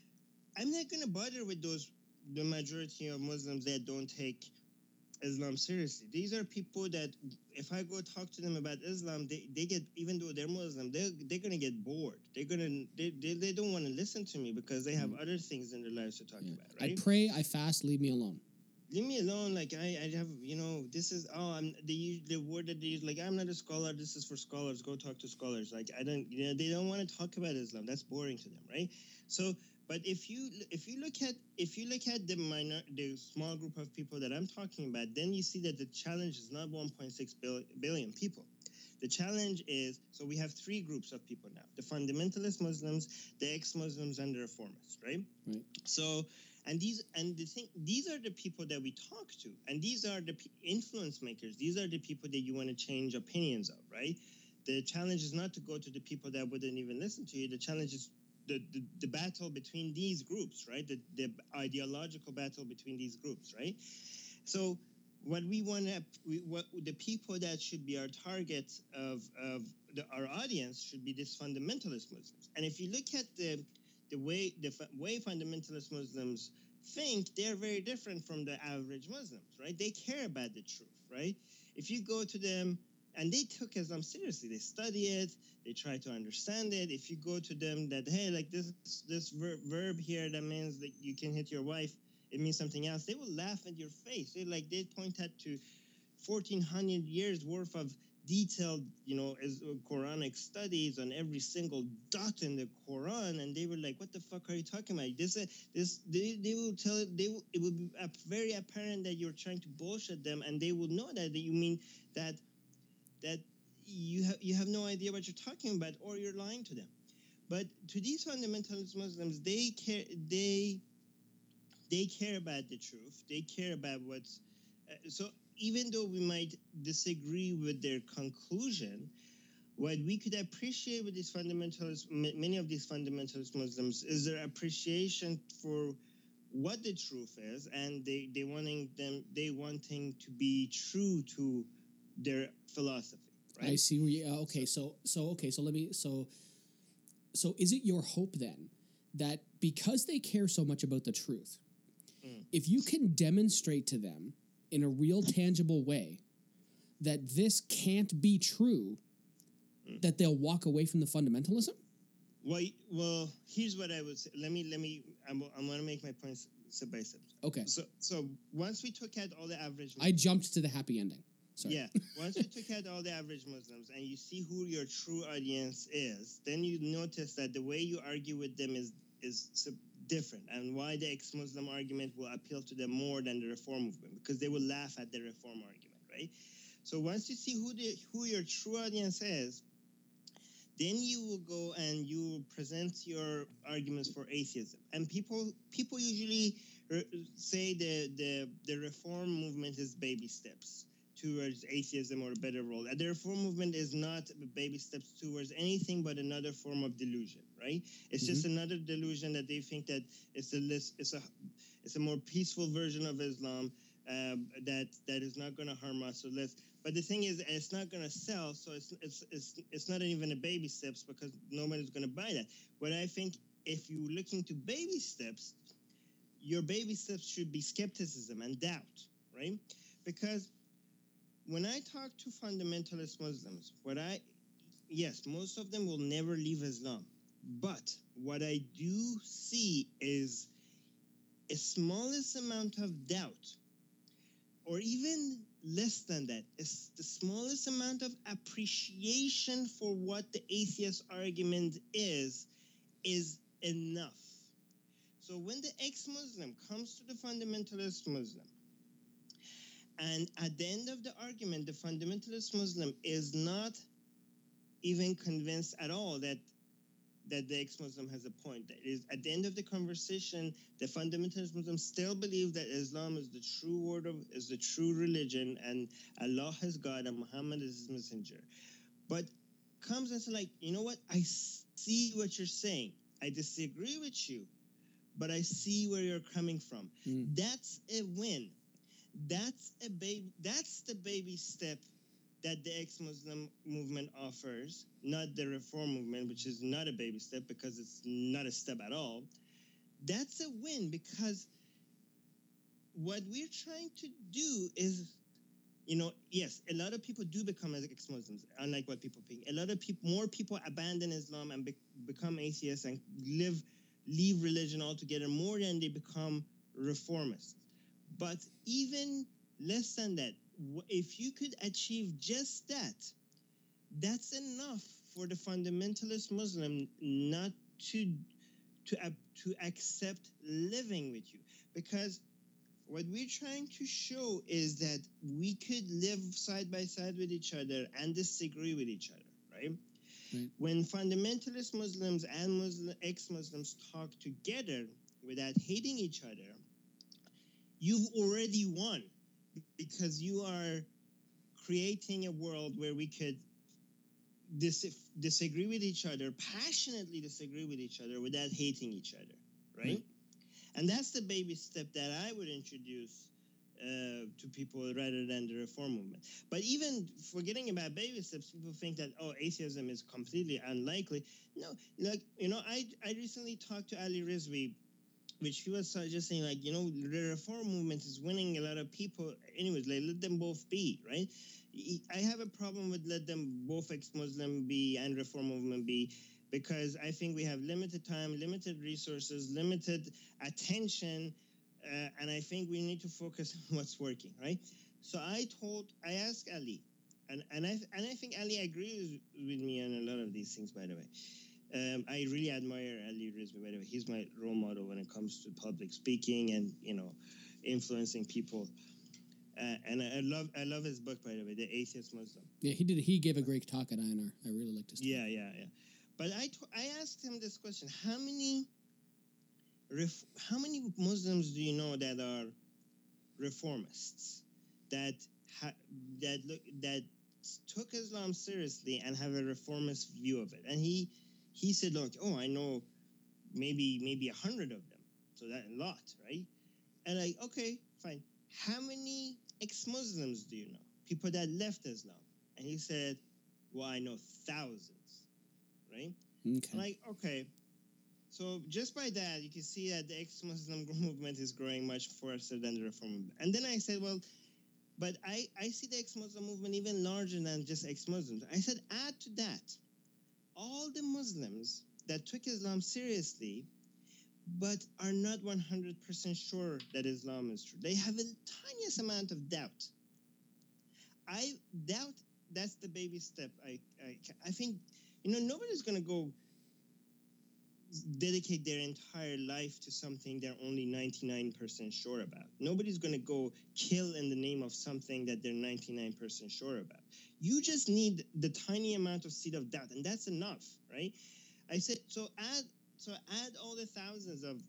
I'm not going to bother with those the majority of Muslims that don't take Islam seriously. These are people that if I go talk to them about Islam, they, they get, even though they're Muslim, they're, they're going to get bored. They're going to, they, they, they don't want to listen to me because they have mm. other things in their lives to talk yeah. about, right? I pray, I fast, leave me alone. Leave me alone. Like I, I have, you know, this is, oh, I'm, they use the word that they use, like, I'm not a scholar. This is for scholars. Go talk to scholars. Like, I don't, you know, they don't want to talk about Islam. That's boring to them, right? So, but if you if you look at if you look at the minor the small group of people that I'm talking about, then you see that the challenge is not one point six billion people. The challenge is, so we have three groups of people now: the fundamentalist Muslims, the ex-Muslims, and the reformists, right? Right. So, and these and the thing, these are the people that we talk to, and these are the influence makers. These are the people that you want to change opinions of, right? The challenge is not to go to the people that wouldn't even listen to you. The challenge is The, the, the battle between these groups, right? The, the ideological battle between these groups, right? So what we want to, what the people that should be our target of, of the, our audience should be these fundamentalist Muslims. And if you look at the the way the way fundamentalist Muslims think, they're very different from the average Muslims, right? They care about the truth, right? If you go to them, and they took Islam seriously. They study it. They try to understand it. If you go to them that, hey, like this this ver- verb here that means that you can hit your wife, it means something else, they will laugh at your face. They like they point out to fourteen hundred years worth of detailed, you know, as Quranic studies on every single dot in the Quran, and they were like, "What the fuck are you talking about?" This, uh, this, they, they will tell they will, it will be very apparent that you're trying to bullshit them, and they will know that, that you mean that. that you have you have no idea what you're talking about, or you're lying to them. But to these fundamentalist Muslims, they care they they care about the truth. They care about what's uh, so even though we might disagree with their conclusion, what we could appreciate with these fundamentalists, many of these fundamentalist Muslims, is their appreciation for what the truth is, and they they wanting them they wanting to be true to their philosophy. Right? I see where you. Uh, okay, so so okay, so let me so. So is it your hope then that because they care so much about the truth, mm. if you can demonstrate to them in a real tangible way that this can't be true, mm. that they'll walk away from the fundamentalism? Well, well, here's what I would say. Let me, let me, I'm, I'm going to make my points step by step. Okay. So, so once we took out all the average Muslims, I jumped to the happy ending. Sorry. Yeah. Once you took out all the average Muslims and you see who your true audience is, then you notice that the way you argue with them is is different, and why the ex-Muslim argument will appeal to them more than the reform movement, because they will laugh at the reform argument, right? So once you see who the who your true audience is, then you will go and you will present your arguments for atheism. And people people usually re- say the, the the reform movement is baby steps towards atheism or a better world. And the reform movement is not baby steps towards anything but another form of delusion, right? It's mm-hmm. just another delusion that they think that it's a less, it's a it's a more peaceful version of Islam um, that that is not going to harm us. So let's. But the thing is, it's not going to sell, so it's it's it's it's not even a baby steps because nobody's going to buy that. But I think if you're looking to baby steps, your baby steps should be skepticism and doubt, right? Because when I talk to fundamentalist Muslims, what I, yes, most of them will never leave Islam. But what I do see is a smallest amount of doubt, or even less than that, is the smallest amount of appreciation for what the atheist argument is, is enough. So when the ex-Muslim comes to the fundamentalist Muslim, and at the end of the argument, the fundamentalist Muslim is not even convinced at all that that the ex-Muslim has a point. That is, at the end of the conversation, the fundamentalist Muslim still believe that Islam is the true word of, is the true religion, and Allah is God and Muhammad is his messenger. But comes and says, like, you know what? I see what you're saying. I disagree with you, but I see where you're coming from. Mm. That's a win. That's a baby. That's the baby step that the ex-Muslim movement offers, not the reform movement, which is not a baby step because it's not a step at all. That's a win, because what we're trying to do is, you know, yes, a lot of people do become ex-Muslims, unlike what people think. A lot of people, more people abandon Islam and be, become atheists and live, leave religion altogether more than they become reformists. But even less than that, if you could achieve just that, that's enough for the fundamentalist Muslim not to to uh, to accept living with you. Because what we're trying to show is that we could live side by side with each other and disagree with each other, right? Right. When fundamentalist Muslims and Muslim, ex-Muslims talk together without hating each other, you've already won, because you are creating a world where we could dis- disagree with each other, passionately disagree with each other without hating each other, right? Mm. And that's the baby step that I would introduce uh, to people rather than the reform movement. But even forgetting about baby steps, people think that, oh, atheism is completely unlikely. No, like, you know, I, I recently talked to Ali Rizvi, which he was suggesting, like, you know, the reform movement is winning a lot of people. Anyways, like, let them both be, right? I have a problem with let them both ex-Muslim be and reform movement be, because I think we have limited time, limited resources, limited attention, uh, and I think we need to focus on what's working, right? So I told, I asked Ali, and, and, I, and I think Ali agrees with me on a lot of these things, by the way. Um, I really admire Ali Rizvi, by the way. He's my role model when it comes to public speaking and, you know, influencing people. Uh, and I, I love I love his book, by the way, The Atheist Muslim. Yeah, he did. He gave a great talk at I N R. I really liked his talk. Yeah, yeah, yeah. But I, t- I asked him this question: How many ref- how many Muslims do you know that are reformists, that ha- that look that took Islam seriously and have a reformist view of it. And he he said, look, oh, I know maybe maybe a hundred of them, so that's a lot, right? And like, okay, fine. How many ex-Muslims do you know? People that left Islam? And he said, well, I know thousands, right? Okay. I'm like, okay. So just by that, you can see that the ex-Muslim movement is growing much faster than the reform movement. And then I said, well, but I, I see the ex-Muslim movement even larger than just ex-Muslims. I said, add to that all the Muslims that took Islam seriously but are not one hundred percent sure that Islam is true. They have a tiniest amount of doubt. I doubt that's the baby step. I, I, I think, you know, nobody's going to go dedicate their entire life to something they're only ninety-nine percent sure about. Nobody's going to go kill in the name of something that they're ninety-nine percent sure about. You just need the tiny amount of seed of doubt, and that's enough, right? I said, so add so add all the thousands of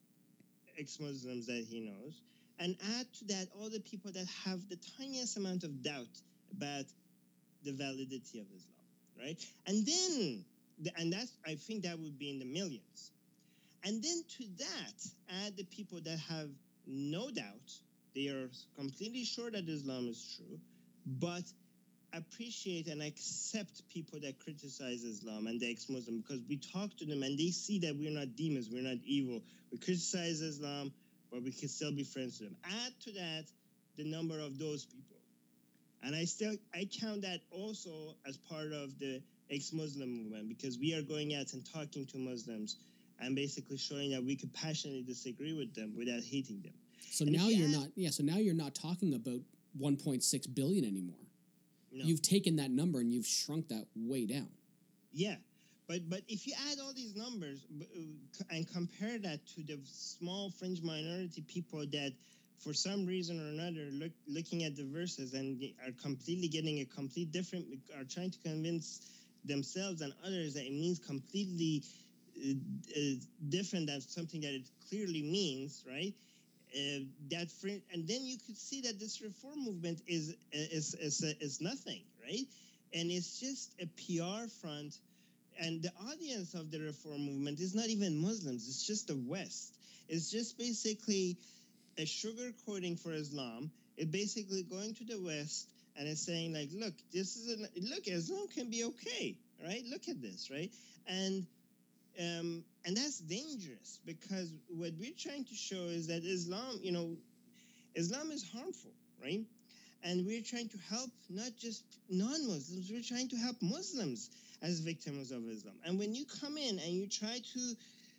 ex-Muslims that he knows, and add to that all the people that have the tiniest amount of doubt about the validity of Islam, right? And then and that's, I think that would be in the millions. And then to that, add the people that have no doubt, they are completely sure that Islam is true, but appreciate and accept people that criticize Islam and the ex-Muslim, because we talk to them and they see that we're not demons, we're not evil. We criticize Islam, but we can still be friends with them. Add to that the number of those people. And I still, I count that also as part of the ex-Muslim movement, because we are going out and talking to Muslims and basically showing that we could passionately disagree with them without hating them. So and now you you're add, not, yeah. So now you're not talking about one point six billion anymore. No. You've taken that number and you've shrunk that way down. Yeah, but but if you add all these numbers and compare that to the small fringe minority people that, for some reason or another, look looking at the verses and are completely getting a complete different, are trying to convince themselves and others that it means completely uh, uh, different than something that it clearly means, right? Uh, that fr- and then you could see that this reform movement is is is, uh, is nothing, right? And it's just a P R front, and the audience of the reform movement is not even Muslims. It's just the West. It's just basically a sugarcoating for Islam. It's basically going to the West and it's saying like, look, this is a, look, Islam can be okay, right? Look at this, right? And um, and that's dangerous, because what we're trying to show is that Islam, you know, Islam is harmful, right? And we're trying to help not just non-Muslims, we're trying to help Muslims as victims of Islam. And when you come in and you try to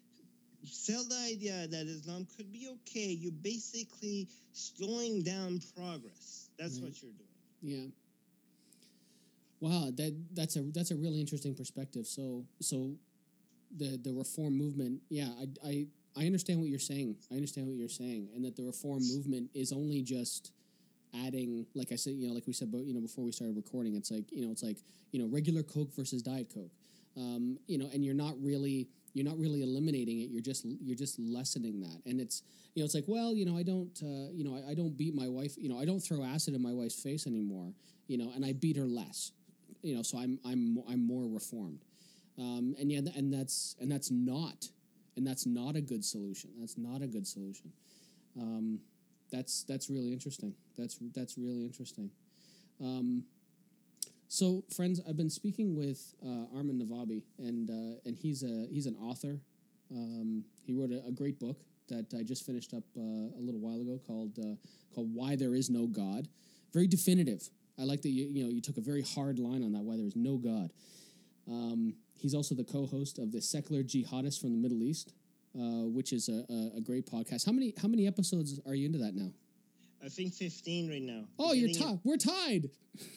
sell the idea that Islam could be okay, you're basically slowing down progress. That's Right. what you're doing. Yeah. Wow, that that's a that's a really interesting perspective. So so the the reform movement, yeah, I I I understand what you're saying. I understand what you're saying, and that the reform movement is only just adding, like I said, you know, like we said, but you know, before we started recording, it's like, you know, it's like, you know, regular Coke versus Diet Coke, um, you know, and you're not really you're not really eliminating it. You're just you're just lessening that, and it's, you know, it's like, well, you know, I don't uh, you know I, I don't beat my wife, you know, I don't throw acid in my wife's face anymore, you know, and I beat her less, you know, so I'm I'm I'm more reformed. Um, and yeah, and that's and that's not and that's not a good solution. That's not a good solution. Um, that's that's really interesting. That's that's really interesting. Um, so, friends, I've been speaking with uh, Armin Navabi, and uh, and he's a he's an author. Um, he wrote a, a great book that I just finished up uh, a little while ago called uh, called Why There Is No God. Very definitive. I like that you you know you took a very hard line on that. Why there is no God. Um, he's also the co-host of the Secular Jihadists from the Middle East, uh, which is a, a, a great podcast. How many how many episodes are you into that now? I think fifteen right now. Oh, you're tied. We're tied.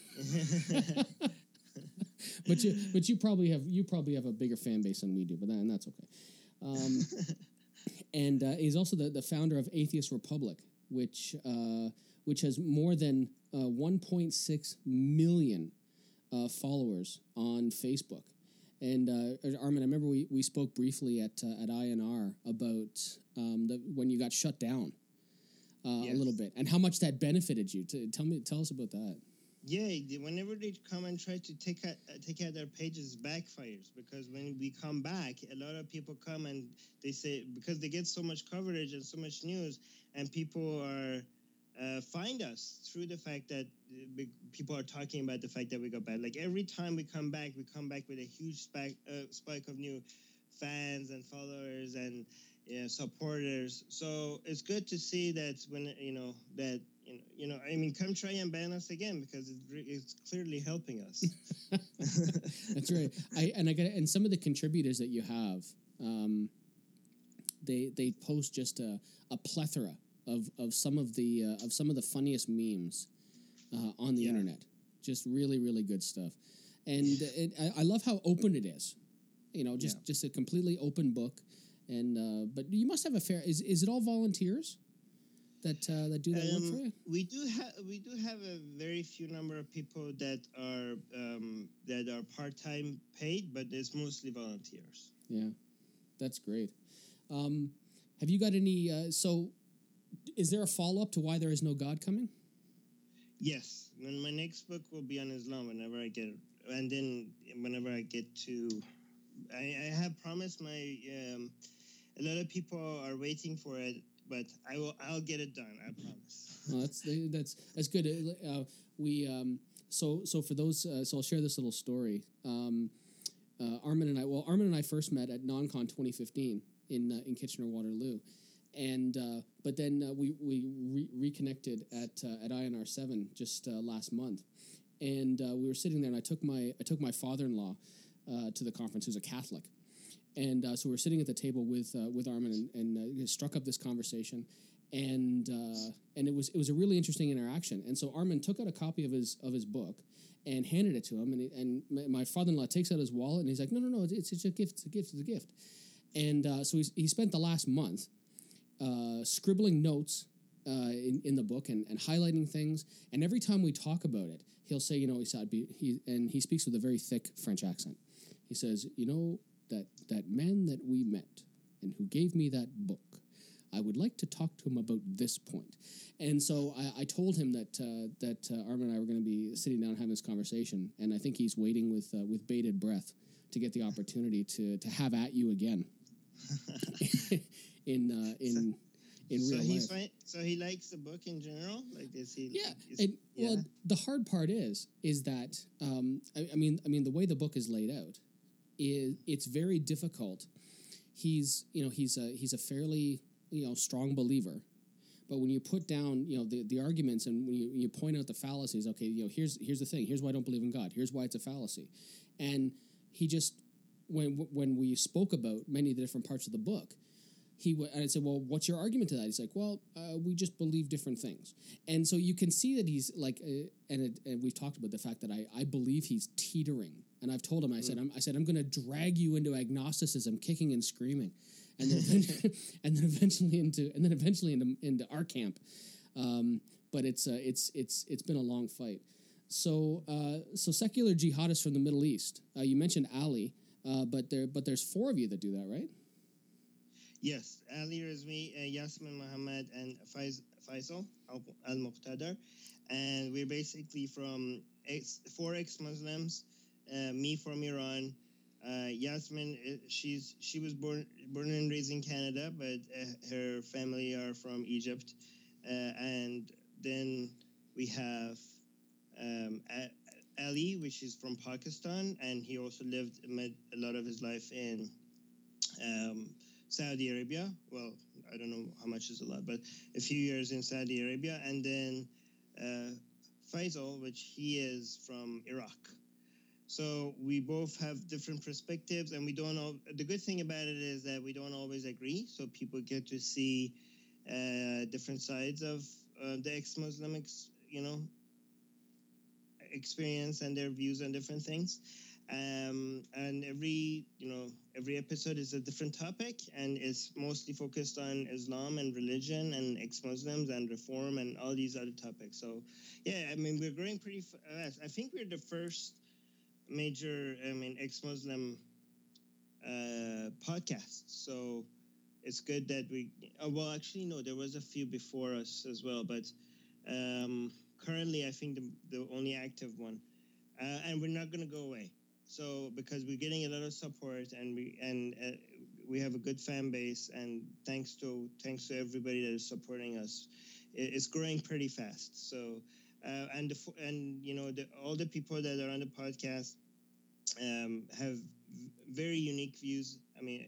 but you but you probably have you probably have a bigger fan base than we do, but then that's okay. Um, and uh, he's also the, the founder of Atheist Republic, which uh, which has more than uh, one point six million uh, followers on Facebook. And uh, Armin, I remember we, we spoke briefly at uh, at I N R about um, the, when you got shut down uh, yes. a little bit, and how much that benefited you. To, tell me, tell us about that. Yeah, they- whenever they come and try to take out, uh, take out their pages, backfires, because when we come back, a lot of people come and they say, because they get so much coverage and so much news, and people are uh, find us through the fact that uh, be- people are talking about the fact that we got bad. Like every time we come back, we come back with a huge spike uh, spike of new fans and followers and yeah, supporters. So it's good to see that when you know that you know you know I mean, come try and ban us again because it's, re- it's clearly helping us. That's right. I and I get and some of the contributors that you have, um, they they post just a, a plethora of, of some of the uh, of some of the funniest memes uh, on the Yeah. internet. Just really really good stuff, and it, I, I love how open it is. You know, just Yeah. just a completely open book, and uh, but you must have a fair. Is is it all volunteers that uh, that do that work for Um, you? we do have we do have a very few number of people that are um, that are part time paid, but it's mostly volunteers. Yeah, that's great. Um, have you got any? Uh, so, is there a follow up to why there is no God coming? Yes, when my next book will be on Islam, whenever I get, and then whenever I get to, I, I have promised my. Um, a lot of people are waiting for it, but I will. I'll get it done. I promise. Well, that's that's that's good. Uh, we um, so so for those. Uh, so I'll share this little story. Um, uh, Armin and I. Well, Armin and I first met at NonCon twenty fifteen in uh, in Kitchener Waterloo, and uh, but then uh, we we re- reconnected at uh, at I N R seven just uh, last month, and uh, we were sitting there, and I took my I took my father in law uh, to the conference, who's a Catholic. And uh, so we were sitting at the table with uh, with Armin, and, and uh, struck up this conversation, and uh, and it was it was a really interesting interaction. And so Armin took out a copy of his of his book and handed it to him, and, he, and my father-in-law takes out his wallet, and he's like, no, no, no, it's, it's a gift, it's a gift, it's a gift. And uh, so he's, he spent the last month uh, scribbling notes uh, in, in the book and, and highlighting things. And every time we talk about it, he'll say, you know, he said, he and he speaks with a very thick French accent. He says, you know, that that man that we met and who gave me that book, I would like to talk to him about this point. And so I, I told him that uh, that uh, Armin and I were going to be sitting down having this conversation, and I think he's waiting with uh, with bated breath to get the opportunity to to have at you again in uh, in in so real he's life. fine. So he likes the book in general. Like, is he? Yeah, is, and yeah. well, the hard part is is that um, I, I mean I mean the way the book is laid out is it's very difficult. He's you know he's a he's a fairly you know strong believer, but when you put down you know the, the arguments and when you, you point out the fallacies, okay, you know here's here's the thing, here's why I don't believe in God, here's why it's a fallacy, and he just when when we spoke about many of the different parts of the book. He w- and I said, well, what's your argument to that? He's like, well, uh, we just believe different things. And so you can see that he's like, uh, and, it, and we've talked about the fact that I, I believe he's teetering. And I've told him, I said, I'm, I said, I'm going to drag you into agnosticism, kicking and screaming, and then and then eventually into and then eventually into into our camp. Um, but it's uh, it's it's it's been a long fight. So uh, so secular jihadists from the Middle East. Uh, you mentioned Ali, uh, but there but there's four of you that do that, right? Yes, Ali Rizmi, uh, Yasmin Mohammed, and Faiz, Faisal Al Muqtadar. And we're basically from ex, four ex-Muslims, uh, me from Iran. Uh, Yasmin, uh, she's she was born born and raised in Canada, but uh, her family are from Egypt. Uh, and then we have um, a- Ali, which is from Pakistan, and he also lived a lot of his life in um, Saudi Arabia. Well, I don't know how much is a lot, but a few years in Saudi Arabia. And then uh, Faisal, which he is from Iraq. So we both have different perspectives, and we don't know. The good thing about it is that we don't always agree, so people get to see uh, different sides of uh, the ex-Muslim, ex, you know, experience and their views on different things. Um, and every you know every episode is a different topic, and it's mostly focused on Islam and religion and ex-Muslims and reform and all these other topics. So yeah, I mean, we're growing pretty fast. I think we're the first major I mean ex-Muslim uh, podcast. So it's good that we uh, well actually no there was a few before us as well, but um, currently, I think, the, the only active one. Uh, and we're not going to go away. So because we're getting a lot of support, and we and uh, we have a good fan base, and thanks to thanks to everybody that is supporting us, it, it's growing pretty fast. So uh, and the, and you know the, all the people that are on the podcast um, have very unique views. I mean,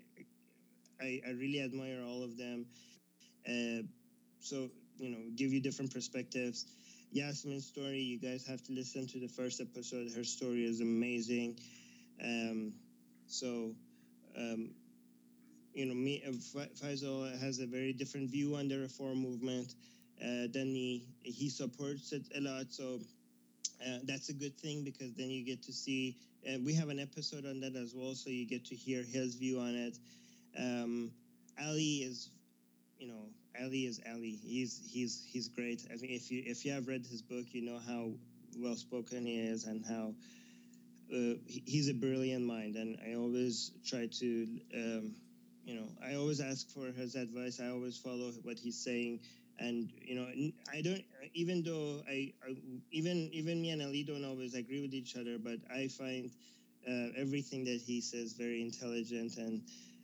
I, I really admire all of them. Uh, so you know, give you different perspectives. Yasmin's story, you guys have to listen to the first episode. Her story is amazing. Um, so, um, you know, me, uh, Faisal has a very different view on the reform movement uh, than me. He supports it a lot. So uh, that's a good thing, because then you get to see, uh, we have an episode on that as well. So you get to hear his view on it. Um, Ali is, you know, Ali is Ali. He's he's he's great. I mean, if you if you have read his book, you know how well spoken he is, and how uh, he, he's a brilliant mind. And I always try to, um, you know, I always ask for his advice. I always follow what he's saying, and you know, I don't. Even though I, I even even me and Ali don't always agree with each other, but I find uh, everything that he says very intelligent, and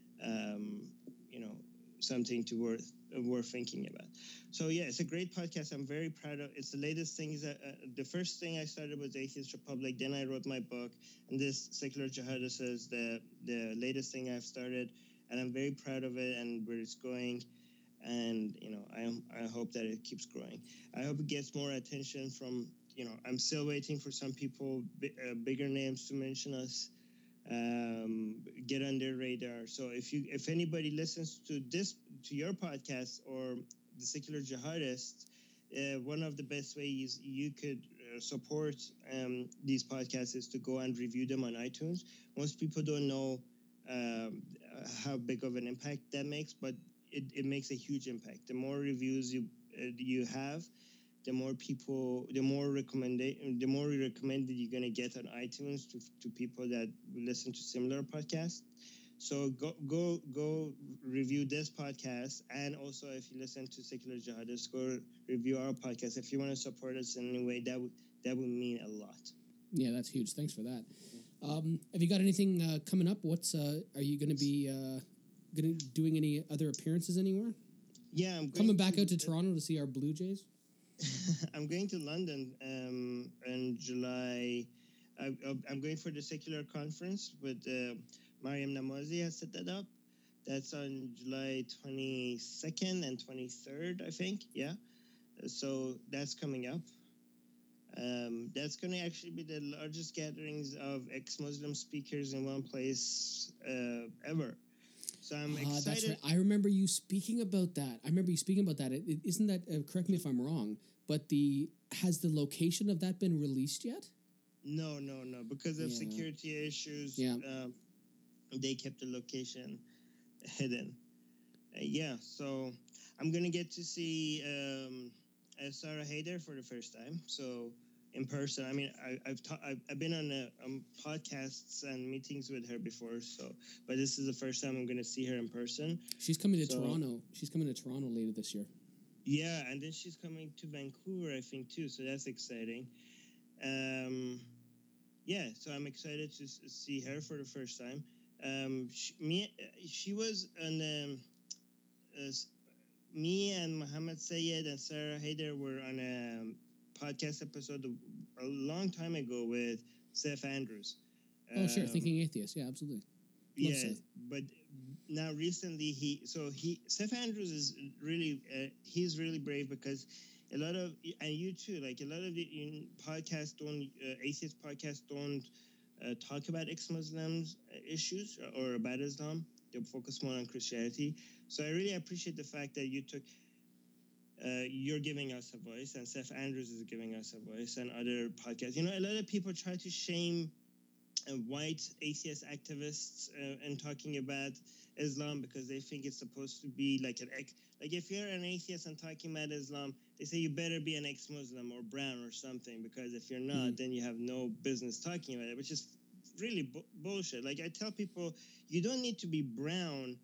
um, you know, something to worth worth thinking about. So yeah, it's a great podcast. I'm very proud of. It's the latest thing. Is that, uh, the first thing I started was Atheist Republic. Then I wrote my book, and this Secular Jihadist is the the latest thing I've started, and I'm very proud of it and where it's going. And you know, I am. I hope that it keeps growing. I hope it gets more attention from. You know, I'm still waiting for some people, uh, bigger names, to mention us. Um, get on their radar. So if you if anybody listens to this to your podcast or the Secular Jihadist, uh, one of the best ways you could uh, support um, these podcasts is to go and review them on iTunes. Most people don't know um, how big of an impact that makes, but it, it makes a huge impact. The more reviews you uh, you have, the more people, the more recommendation, the more recommended you're going to get on iTunes to, to people that listen to similar podcasts. So go go go review this podcast, and also if you listen to Secular Jihadist, go review our podcast. If you want to support us in any way, that would that would mean a lot. Yeah, that's huge. Thanks for that. Um, have you got anything uh, coming up? What's uh, are you going to be uh, going to doing any other appearances anywhere? Yeah, I'm going coming back to, out to Toronto to see our Blue Jays. I'm going to London um, in July. I, I'm going for the Secular Conference with uh, Mariam Namazi has set that up. That's on July twenty-second and twenty-third, I think. Yeah. So that's coming up. Um, that's going to actually be the largest gatherings of ex-Muslim speakers in one place uh, ever. So I'm uh, excited. That's right. I remember you speaking about that. I remember you speaking about that. It, it, isn't that, uh, correct me if I'm wrong, but the has the location of that been released yet? No, no, no. Because of yeah. security issues, yeah. uh, they kept the location hidden. Uh, yeah, so I'm going to get to see um, uh, Sarah Haider for the first time. So in person, I mean, I, I've, ta- I've I've been on a, um, podcasts and meetings with her before, so but this is the first time I'm going to see her in person. She's coming to so, Toronto. She's coming to Toronto later this year. Yeah, and then she's coming to Vancouver, I think, too. So that's exciting. Um, yeah, so I'm excited to s- see her for the first time. Um, she, me, she was on. Um, uh, me and Muhammad Sayed and Sarah Haider were on a um, podcast episode a long time ago with Seth Andrews. Oh, um, sure, Thinking Atheist. Yeah, absolutely. Love yeah, Seth. But now recently he so he Seth Andrews is really uh, he's really brave, because a lot of, and you too, like a lot of the podcasts don't uh, atheist podcasts don't uh, talk about ex-Muslims issues or about Islam. They focus more on Christianity. So I really appreciate the fact that you took uh, you're giving us a voice, and Seth Andrews is giving us a voice, and other podcasts. You know, a lot of people try to shame uh, white atheist activists uh, and talking about Islam because they think it's supposed to be like an ex. Like if you're an atheist and talking about Islam, they say you better be an ex-Muslim or brown or something, because if you're not, mm-hmm. then you have no business talking about it, which is really bu- bullshit. Like I tell people, you don't need to be brown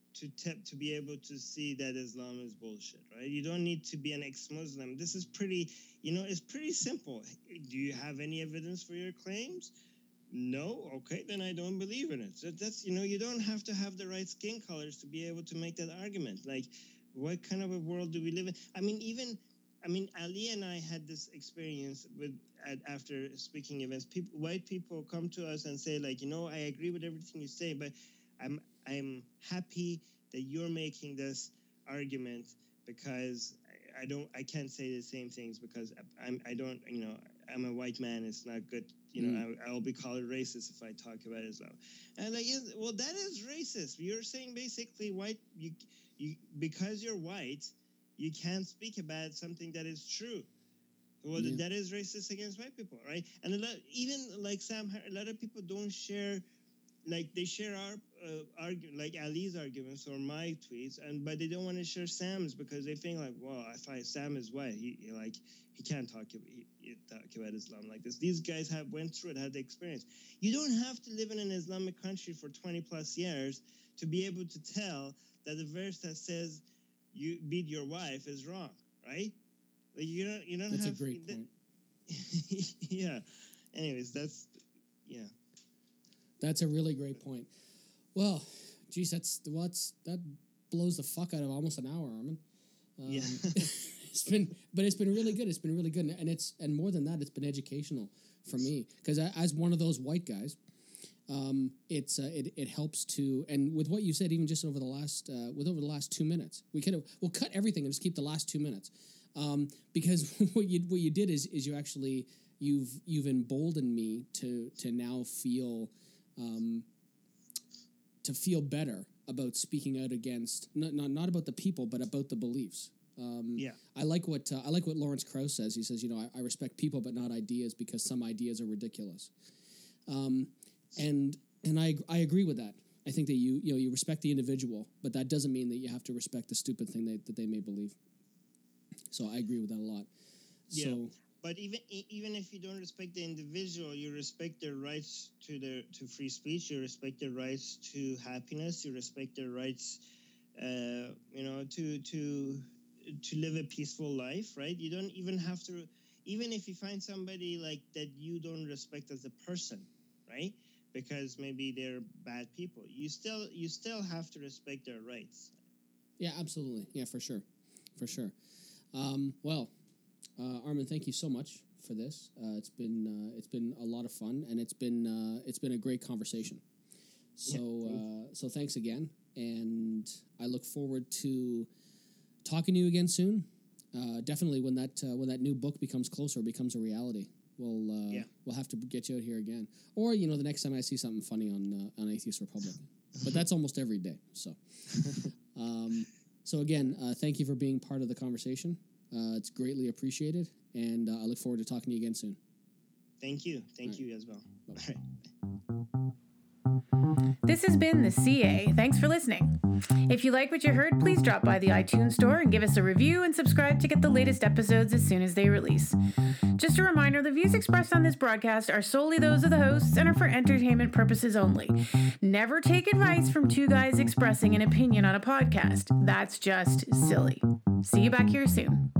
to te- to be able to see that Islam is bullshit, right? You don't need to be an ex-Muslim. This is pretty, you know, it's pretty simple. Do you have any evidence for your claims? No? Okay, then I don't believe in it. So that's, you know, you don't have to have the right skin colors to be able to make that argument. Like, what kind of a world do we live in? I mean, even, I mean, Ali and I had this experience with at, after speaking events. People, white people come to us and say, like, you know, I agree with everything you say, but I'm I'm happy that you're making this argument because I, I don't I can't say the same things because I'm I don't you know I'm a white man. It's not good. You know, mm. I, I'll be called racist if I talk about Islam. And like, well, that is racist. You're saying basically white you you because you're white, you can't speak about something that is true. Well, yeah. That is racist against white people, right? And a lot, even like Sam, a lot of people don't share. Like they share our uh, argue, like Ali's arguments or my tweets, and but they don't want to share Sam's because they think like, well, if I Sam is white, he, he like he can't talk about he, he talk about Islam like this. These guys have went through it, had the experience. You don't have to live in an Islamic country for twenty plus years to be able to tell that the verse that says you beat your wife is wrong, right? Like you don't you don't that's have. That's a great point. Yeah. Anyways, that's yeah. That's a really great point. Well, geez, that's what's that blows the fuck out of almost an hour, Armin. Um, yeah, it's been, but it's been really good. It's been really good, and it's and more than that, it's been educational for me because as one of those white guys, um, it's uh, it it helps to and with what you said, even just over the last uh, with over the last two minutes, we could have we'll cut everything and just keep the last two minutes um, because what you what you did is is you actually you've you've emboldened me to to now feel. Um, to feel better about speaking out against not, not not about the people but about the beliefs. Um, yeah, I like what uh, I like what Lawrence Krauss says. He says, you know, I, I respect people but not ideas because some ideas are ridiculous. Um, and and I I agree with that. I think that you you know you respect the individual, but that doesn't mean that you have to respect the stupid thing they, that they may believe. So I agree with that a lot. Yeah. So. But even even if you don't respect the individual, you respect their rights to their to free speech. You respect their rights to happiness. You respect their rights, uh, you know, to to to live a peaceful life. Right? You don't even have to. Even if you find somebody like that you don't respect as a person, right? Because maybe they're bad people. You still you still have to respect their rights. Yeah, absolutely. Yeah, for sure, for sure. Um, well. Uh, Armin, thank you so much for this. Uh, it's been uh, it's been a lot of fun, and it's been uh, it's been a great conversation. So uh, so thanks again, and I look forward to talking to you again soon. Uh, definitely when that uh, when that new book becomes closer, becomes a reality. We'll uh, yeah. we'll have to get you out here again, or you know the next time I see something funny on uh, on Atheist Republic, but that's almost every day. So um, so again, uh, thank you for being part of the conversation. Uh, it's greatly appreciated, and uh, I look forward to talking to you again soon. Thank you. Thank All you right. as well. Bye. All right. This has been the C A. Thanks for listening. If you like what you heard, please drop by the iTunes store and give us a review and subscribe to get the latest episodes as soon as they release. Just a reminder, the views expressed on this broadcast are solely those of the hosts and are for entertainment purposes only. Never take advice from two guys expressing an opinion on a podcast. That's just silly. See you back here soon.